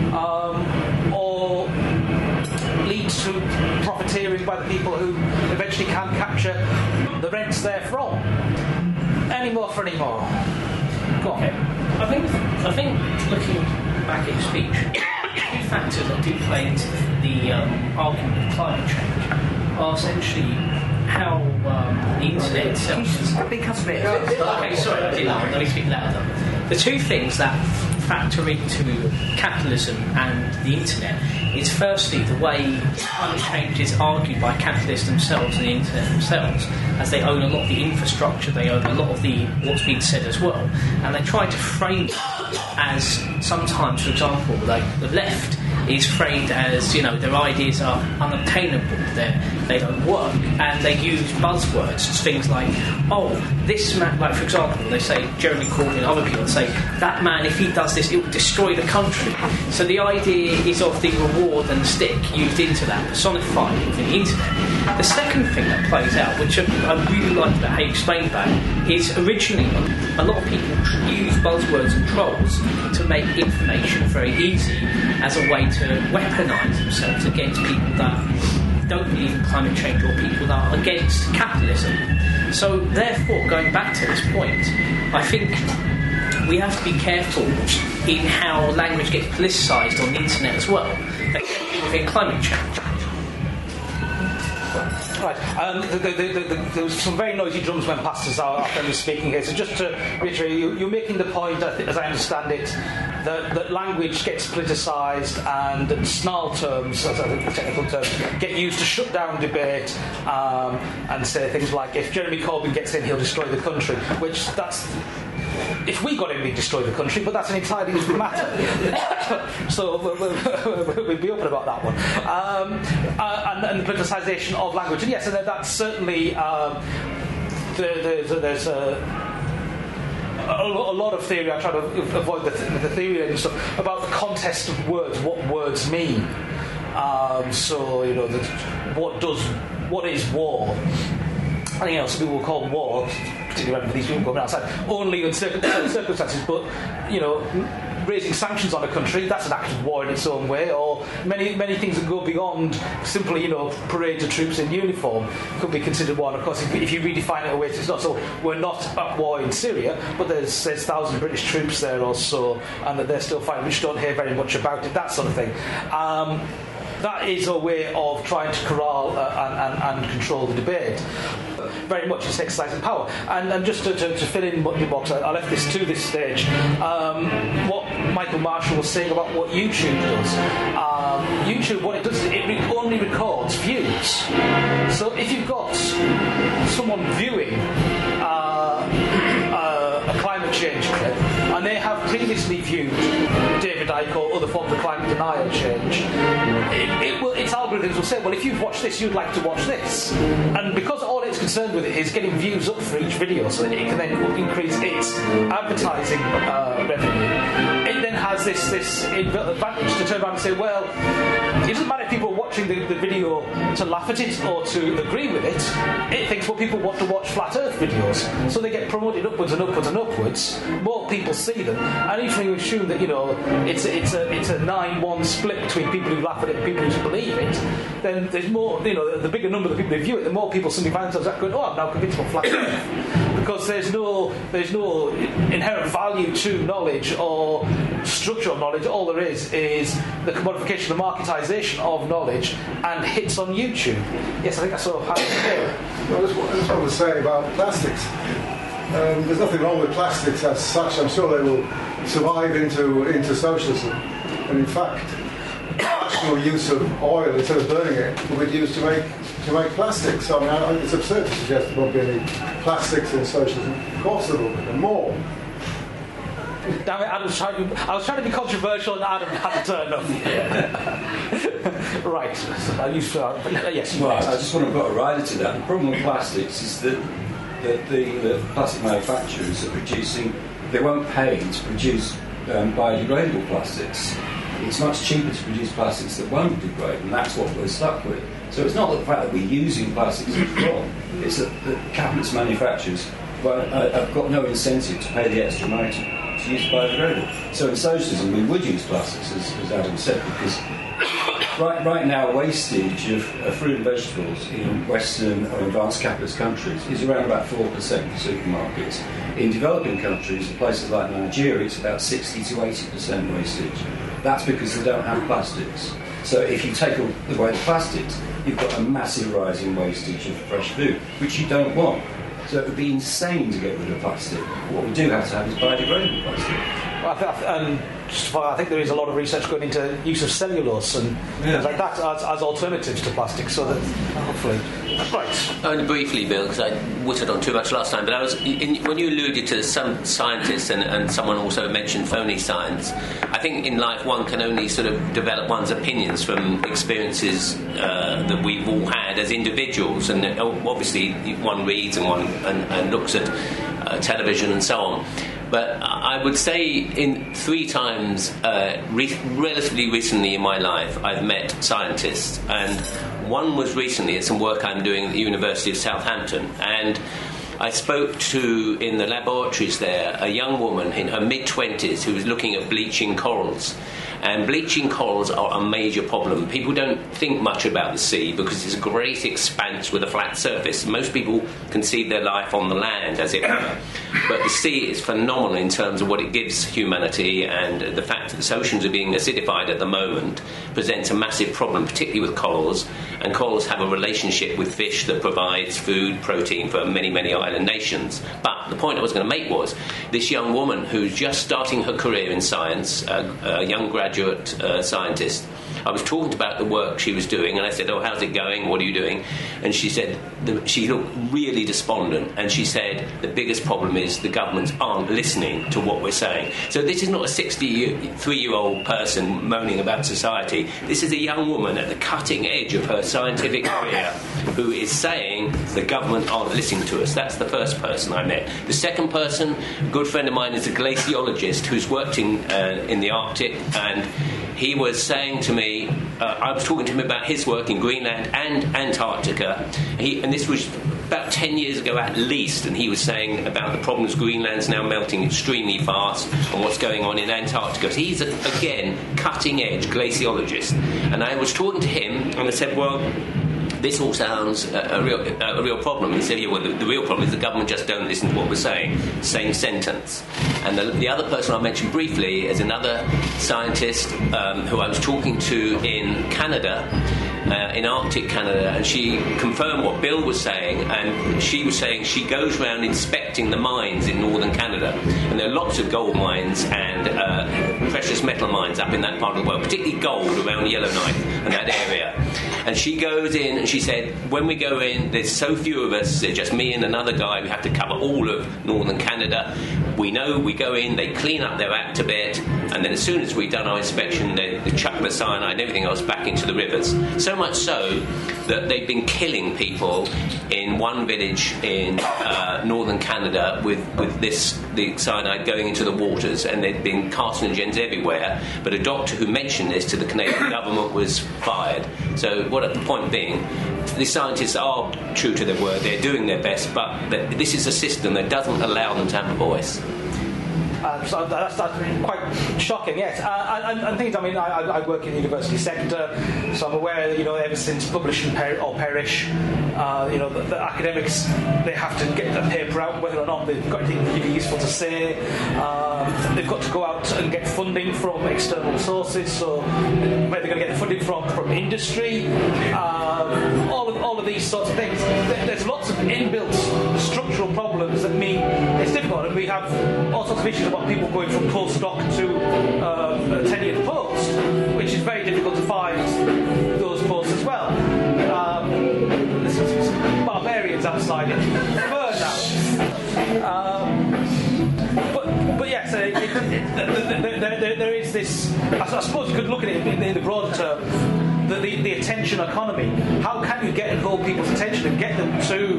um, or lead to profiteering by the people who eventually can capture the rents therefrom. Any more for any more? Go on. Okay. I think I think looking back at your speech, two factors that do play into the um, argument of climate change are essentially how um, the internet itself is. Okay, sorry, I didn't. Let me speak louder. The two things that factor into capitalism and the internet is firstly the way climate change is argued by capitalists themselves and the internet themselves, as they own a lot of the infrastructure, they own a lot of the what's being said as well, and they try to frame it as sometimes, for example, like the left is framed as, you know, their ideas are unobtainable, they don't work, and they use buzzwords, things like, oh, this man, like for example, they say Jeremy Corbyn and other people say, that man, if he does this, it will destroy the country. So the idea is of the reward and the stick used into that, personified within the internet. The second thing that plays out, which I really liked about how you explained that, is originally a lot of people use buzzwords and trolls to make information very easy as a way to weaponise themselves against people that don't believe in climate change or people that are against capitalism. So therefore, going back to this point, I think we have to be careful in how language gets politicised on the internet as well, within climate change. Right. Um, the, the, the, the, there was some very noisy drums went past as our, our friend was speaking here. So just to reiterate, you, you're making the point, I think, as I understand it, that, that language gets politicised and that snarl terms, as I think the technical term, get used to shut down debate um, and say things like, if Jeremy Corbyn gets in, he'll destroy the country, which that's... If we got in, we'd destroy the country, but that's an entirely different matter. So we'll, we'll, we'll be open about that one. Um, uh, and, and the politicisation of language. And yes, and that's certainly... Um, there, there's, there's a... A, a lot of theory, I try to avoid the, the theory and stuff, about the contest of words, what words mean. Um, so, you know, the, what does, what is war? I think, you know, some people will call war, particularly when these people coming outside, only in certain circumstances, but, you know, raising sanctions on a country, that's an act of war in its own way, or many many things that go beyond simply, you know, parades of troops in uniform could be considered war. And of course, if, if you redefine it away, it's not. So we're not at war in Syria, but there's there's thousand British troops there also, and that they're still fighting, which don't hear very much about it, that sort of thing. Um, that is a way of trying to corral uh, and, and, and control the debate. Very much it's exercising power. And, and just to, to, to fill in your box, I, I left this to this stage. Um, what Michael Marshall was saying about what YouTube does. Um, YouTube, what it does is it re- only records views. So if you've got someone viewing uh, uh, a climate change clip, and they have previously viewed David Icke or other forms of climate denial change, it, it will, its algorithms will say, well, if you've watched this, you'd like to watch this. And because all it's concerned with it is getting views up for each video so that it can then increase its advertising uh, revenue, it then has has this this advantage to turn around and say, well, it doesn't matter if people are watching the, the video to laugh at it or to agree with it. It thinks well, people want to watch flat Earth videos, so they get promoted upwards and upwards and upwards. More people see them, and even if you assume that you know it's a, it's a it's a nine one split between people who laugh at it and people who believe it, then there's more. You know, the bigger number of people who view it, the more people suddenly find themselves going, oh, I'm now convinced about flat Earth, because there's no there's no inherent value to knowledge or structure of knowledge. All there is is the commodification, the marketisation of knowledge, and hits on YouTube. Yes, I think that's sort of how it's there. Well, that's what, that's what I was saying about plastics. Um, there's nothing wrong with plastics as such. I'm sure they will survive into into socialism, and in fact, fractional use of oil instead of burning it will be used to make to make plastics. So I mean, I, it's absurd to suggest there won't be any plastics in socialism. Of course there will be, and more. Damn it, Adam's trying to, I was trying to be controversial and Adam had to turn up. Right. I used to, uh, yes, well, I just want to put a rider to that. The problem with plastics is that, that the, the plastic manufacturers are producing, they won't pay to produce um, biodegradable plastics. It's much cheaper to produce plastics that won't degrade, and that's what we're stuck with. So it's not the fact that we're using plastics that's wrong, it's that the capitalist manufacturers well, uh, have got no incentive to pay the extra money to to use biodegradable. So in socialism we would use plastics, as, as Adam said, because right, right now wastage of, of fruit and vegetables in Western or advanced capitalist countries is around about four percent in supermarkets. In developing countries, in places like Nigeria, it's about sixty to eighty percent wastage. That's because they don't have plastics. So if you take away the plastics, you've got a massive rise in wastage of fresh food, which you don't want. So it would be insane to get rid of plastic. What we do have to have is biodegradable plastic. Well, I, th- um, I think there is a lot of research going into use of cellulose and yeah. things like that as, as alternatives to plastic, so that hopefully... Right. Only briefly, Bill, because I whittled on too much last time, but I was in, when you alluded to some scientists and, and someone also mentioned phony science, I think in life one can only sort of develop one's opinions from experiences uh, that we've all had as individuals, and obviously one reads and one and, and looks at uh, television and so on. But I would say in three times, uh, re- relatively recently in my life, I've met scientists, and one was recently at some work I'm doing at the University of Southampton, and I spoke to, in the laboratories there, a young woman in her mid-twenties who was looking at bleaching corals. And bleaching corals are a major problem. People don't think much about the sea because it's a great expanse with a flat surface. Most people conceive their life on the land, as it were. But the sea is phenomenal in terms of what it gives humanity, and the fact that the oceans are being acidified at the moment presents a massive problem, particularly with corals. And corals have a relationship with fish that provides food, protein for many, many island nations. But the point I was going to make was this young woman who's just starting her career in science, a, a young graduate uh, scientist, I was talking about the work she was doing, and I said, oh, how's it going? What are you doing? And she said, the, she looked really despondent, and she said, the biggest problem is the governments aren't listening to what we're saying. So this is not a sixty-three-year-old person moaning about society. This is a young woman at the cutting edge of her scientific career who is saying the government aren't listening to us. That's the first person I met. The second person, a good friend of mine, is a glaciologist who's worked in, uh, in the Arctic, and he was saying to me, uh, I was talking to him about his work in Greenland and Antarctica, he, and this was about ten years ago at least, and he was saying about the problems Greenland's now melting extremely fast and what's going on in Antarctica. So he's, a, again, cutting-edge glaciologist. And I was talking to him, and I said, well, this all sounds a, a, real, a, a real problem. He said, yeah, well, the, the real problem is the government just don't listen to what we're saying. Same sentence. And the, the other person I mentioned briefly is another scientist um, who I was talking to in Canada, uh, in Arctic Canada, and she confirmed what Bill was saying, and she was saying she goes around inspecting the mines in northern Canada, and there are lots of gold mines and uh, precious metal mines up in that part of the world, particularly gold around Yellowknife and that area. And she goes in and she said, when we go in, there's so few of us, there's just me and another guy, we have to cover all of northern Canada. we know, we go in, they clean up their act a bit, and then as soon as we've done our inspection, they, they chuck the cyanide and everything else back into the rivers. So much so that they've been killing people in one village in uh, northern Canada with, with this the cyanide going into the waters, and there'd been carcinogens everywhere. But a doctor who mentioned this to the Canadian government was fired. So what at the point being, the scientists are true to their word, they're doing their best, but this is a system that doesn't allow them to have a voice. Uh, so that's, that's quite shocking, yes. Uh, and, and things, I mean, I, I work in the university sector, so I'm aware that, you know, ever since Publish and per- or Perish, uh, you know, the, the academics, they have to get a paper out, whether or not they've got anything really useful to say. Um, they've got to go out and get funding from external sources, so where they're going to get the funding from, from industry, um, all of all of these sorts of things. There's lots of inbuilt structural problems that mean it's difficult, and we have all sorts of issues about people going from postdoc to uh, a tenured post, which is very difficult to find those posts as well. Um, there's some barbarians outside it. Burnout. Um, but, but yes, it, it, it, there, there, there is this. I suppose you could look at it in, in the broader term. The, the, the attention economy. How can you get and hold people's attention and get them to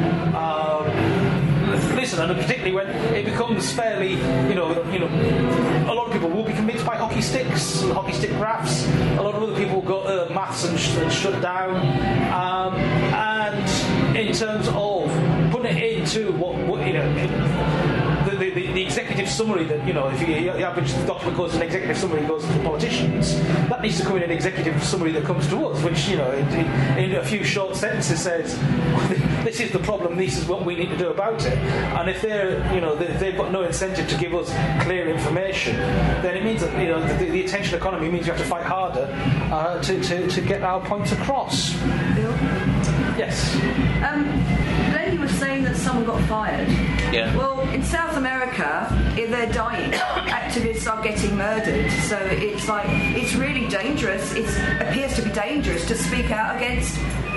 um, listen? And particularly when it becomes fairly, you know, you know, a lot of people will be convinced by hockey sticks, hockey stick graphs. A lot of other people go uh, maths and, sh- and shut down. Um, and in terms of putting it into what, what you know. The, the, the executive summary that, you know, if you, the average document goes an executive summary goes to politicians, that needs to come in an executive summary that comes to us, which, you know, in, in, in a few short sentences says, this is the problem, this is what we need to do about it. And if they're, you know, they, they've got no incentive to give us clear information, then it means that, you know, the, the attention economy means we have to fight harder uh, to, to, to get our points across. Bill? Yes. Um, Glenn, you were saying that someone got fired. Yeah. Well, in South America, if they're dying, activists are getting murdered. So it's like, it's really dangerous. It appears to be dangerous to speak out against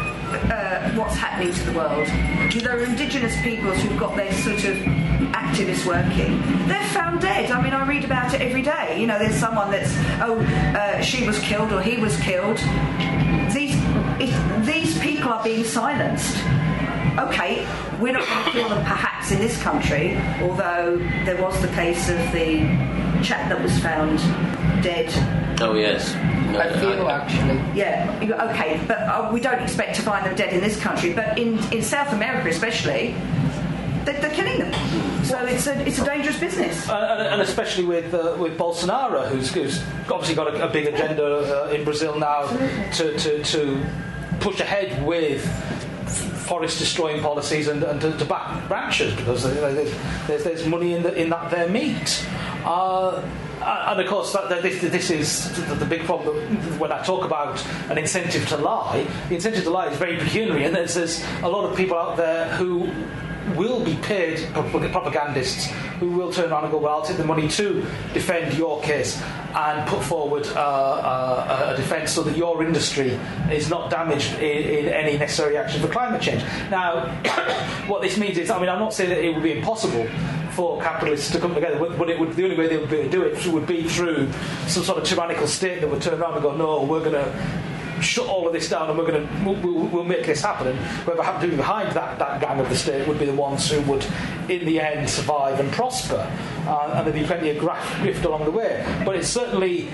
uh, what's happening to the world. There are indigenous peoples who've got their sort of activists working. They're found dead. I mean, I read about it every day. You know, there's someone that's, oh, uh, she was killed or he was killed. These, if, these people are being silenced. Okay, we're not going to kill them perhaps in this country, although there was the case of the chap that was found dead. Oh, yes. No, I feel I, actually. Yeah, okay, but uh, we don't expect to find them dead in this country, but in, in South America especially, they're, they're killing them. So it's a it's a dangerous business. Uh, and, and especially with uh, with Bolsonaro, who's, who's obviously got a, a big agenda uh, in Brazil now to, to, to push ahead with forest destroying policies and, and to, to back ranchers, because you know, there's, there's, there's money in, the, in that their meat. Uh, and of course, that, that this, this is the, the big problem when I talk about an incentive to lie. The incentive to lie is very pecuniary, and there's, there's a lot of people out there who will be paid, propagandists, who will turn around and go, well, I'll take the money to defend your case and put forward uh, uh, a defence so that your industry is not damaged in, in any necessary action for climate change. Now, what this means is, I mean, I'm not saying that it would be impossible for capitalists to come together, but it would, the only way they would be able to do it would be through some sort of tyrannical state that would turn around and go, no, we're going to shut all of this down and we're going to we'll, we'll, we'll make this happen. And whoever happened to be behind that, that gang of the state would be the ones who would in the end survive and prosper, uh, and there'd be plenty of graft, grift along the way. But it's certainly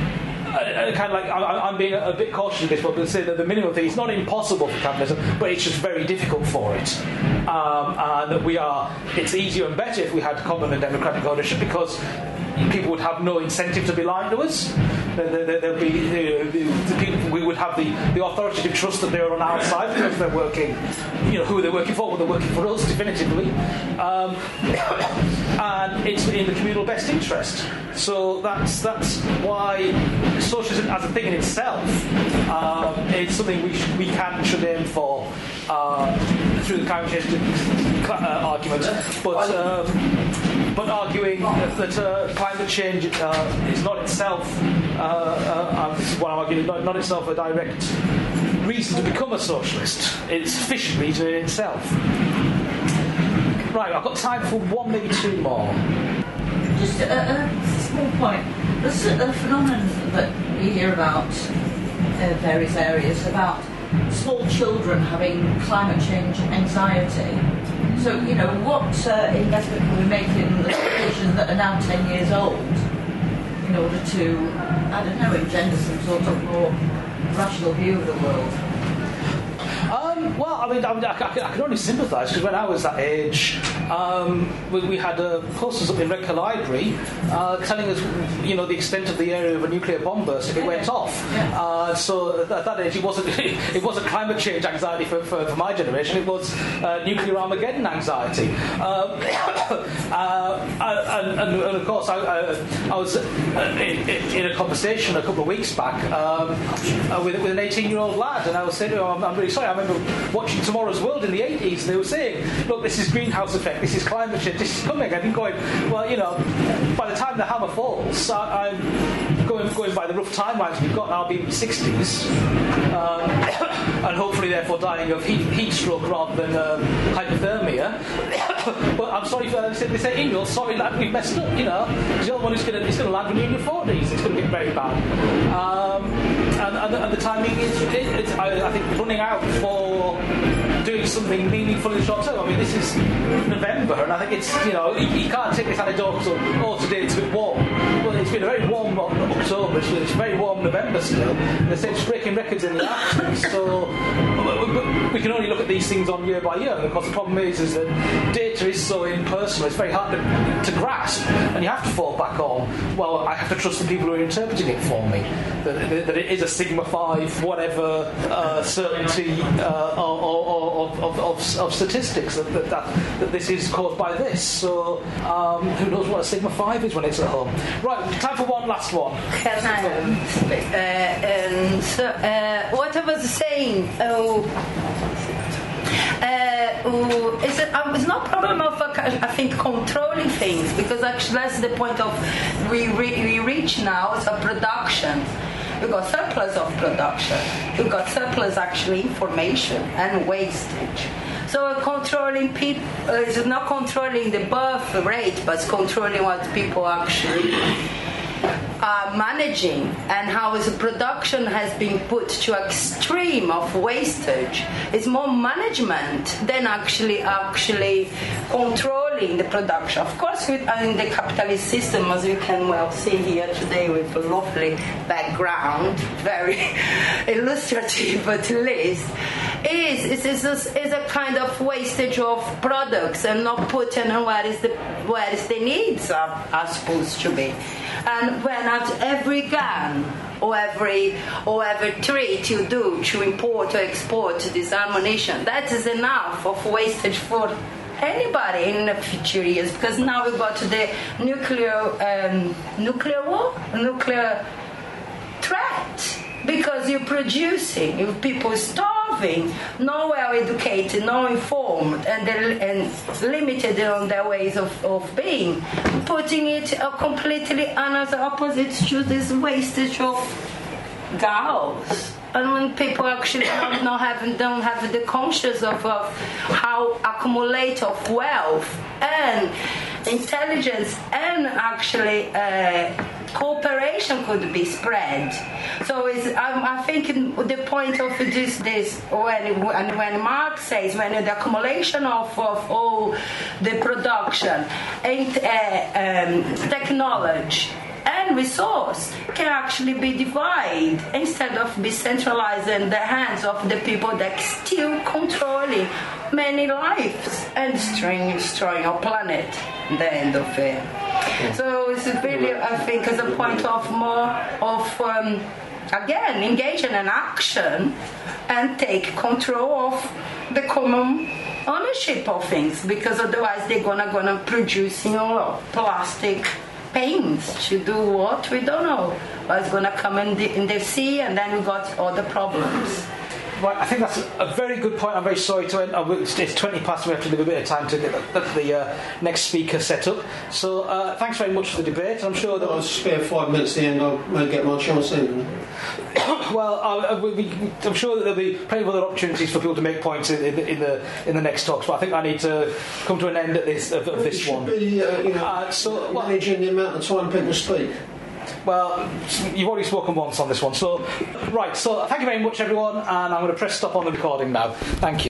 uh, kind of like I, I'm being a, a bit cautious of this, but to say that the minimum thing, it's not impossible for capitalism, but it's just very difficult for it, um, and that we are it's easier and better if we had common and democratic ownership, because people would have no incentive to be lying to us. There, there, there'll be the, the, the people, we would have the, the authoritative trust that they're on our side because they're working, you know, who are they working for? Well, they're working for us, definitively. Um, and it's in the communal best interest. So that's that's why socialism as a thing in itself, um, it's something we should, we can and should aim for uh, through the climate change uh, argument. But um, but arguing that uh, climate change uh, is not itself, uh, uh, this is what I'm arguing, not, not itself a direct reason to become a socialist. It's a sufficient reason in itself. Right, I've got time for one, maybe two more. Just a, a small point. There's a phenomenon that we hear about uh, various areas about small children having climate change anxiety. So, you know, what uh, investment can we make in the populations that are now ten years old in order to, I don't know, engender some sort of more rational view of the world? Um, well, I mean, I, mean, I, I, can, I can only sympathise, because when I was that age, um, we, we had uh, posters up in Redcar Library uh, telling us, you know, the extent of the area of a nuclear bomb burst if it went off. Uh, so at that age, it wasn't it wasn't climate change anxiety for, for, for my generation. It was uh, nuclear Armageddon anxiety. Um, uh, and, and, and of course, I, I, I was in, in a conversation a couple of weeks back um, with, with an eighteen-year-old lad, and I was saying to him, I'm, I'm really sorry. I remember watching Tomorrow's World in the eighties, and they were saying, look, this is greenhouse effect, this is climate change, this is coming. I've been going, well, you know, by the time the hammer falls, I, I'm going, going by the rough timelines we've got now, I'll be in my sixties, um, and hopefully therefore dying of heat, heat stroke rather than um, hypothermia. But I'm sorry for they say, Emil, sorry lad, we've messed up, you know, because you're the one who's going to land when you're in your forties, it's going to get very bad. Um, and, and, and the timing is, it, it's, I, I think, running out for doing something meaningful in the short term. I mean, this is November, and I think it's, you know, you, you can't take this anecdote, so, oh, today it's a bit warm. Well, it's been a very warm October, it's, it's very warm November still. They say it's breaking records in the Arctic, so we can only look at these things on year by year. And of course, the problem is, is that data is so impersonal, it's very hard to, to grasp, and you have to fall back on, well, I have to trust the people who are interpreting it for me, that, that it is a sigma five, whatever uh, certainty uh, or, or, Of, of, of, of statistics that, that, that, that this is caused by this. So um, who knows what a sigma five is when it's at home. Right, time for one last one. Can I speak? Uh, um, so, uh, what I was saying, oh, uh, oh, it's, a, um, it's not a problem of, uh, I think, controlling things, because actually that's the point of we, re, we reach now, it's a production. We've got surplus of production. We've got surplus, actually, information and wastage. So controlling people uh, is not controlling the birth rate, but controlling what people actually are managing, and how the production has been put to extreme of wastage. It's more management than actually actually controlling the production. Of course, with, in the capitalist system, as you can well see here today with a lovely background, very illustrative at least, is is is a, is a kind of wastage of products and not putting where is the where is the needs are, are supposed to be. And when at every gun or every or every treat you do to import or export this ammunition, that is enough of wastage for anybody in the future years, because now we've got the nuclear um, nuclear war, nuclear threat, because you're producing, if people starving, not well educated, not informed, and and limited on their ways of, of being, putting it uh, completely as opposite to this wastage of girls. And when people actually don't, not have, don't have the conscious of, of how accumulate of wealth and intelligence and actually uh, cooperation could be spread. So it's, I, I think the point of this, this when, when when Marx says when the accumulation of, of all the production and uh, um, technology and resource can actually be divided instead of be centralized in the hands of the people that still controlling many lives and destroying, destroying our planet at the end of it. So it's really, I think, as a point of more of um, again engaging in action and take control of the common ownership of things, because otherwise they're gonna gonna produce, you know, plastic paints to do what we don't know. But it's gonna come in the, in the sea, and then we got other problems. Right, I think that's a very good point. I'm very sorry to end. Oh, it's twenty past. We have to leave a bit of time to get the, the uh, next speaker set up. So uh, thanks very much for the debate. I'm sure that I'll spare five minutes at the end. I'll maybe get my chance in. Well, I, we, we, I'm sure that there'll be plenty of other opportunities for people to make points in, in, in the in the next talks, but I think I need to come to an end at this of, of this it one. should be, uh, you know, uh, so, well, managing the amount of time people speak. Well, you've already spoken once on this one, so right. So thank you very much, everyone, and I'm going to press stop on the recording now. Thank you.